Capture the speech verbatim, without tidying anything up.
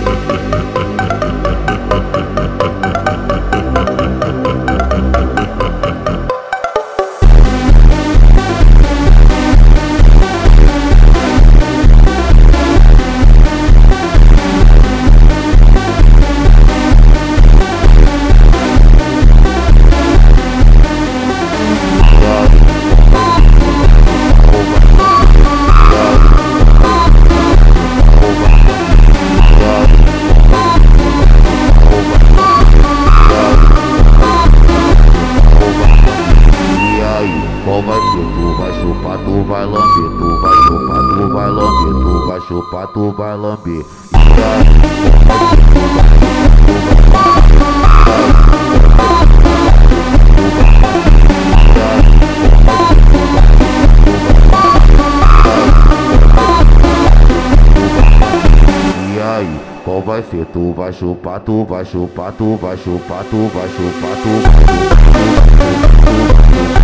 Qual vai ser? Tu vai chupar, tu vai lamber, tu vai chupar, tu vai lamber, tu vai chupar, tu vai lamber. E aí, e aí, qual vai ser? Tu vai chupar, tu vai chupar, tu vai chupar, tu vai chupar, tu vai chupar, tu vai chupar, tu vai chupar.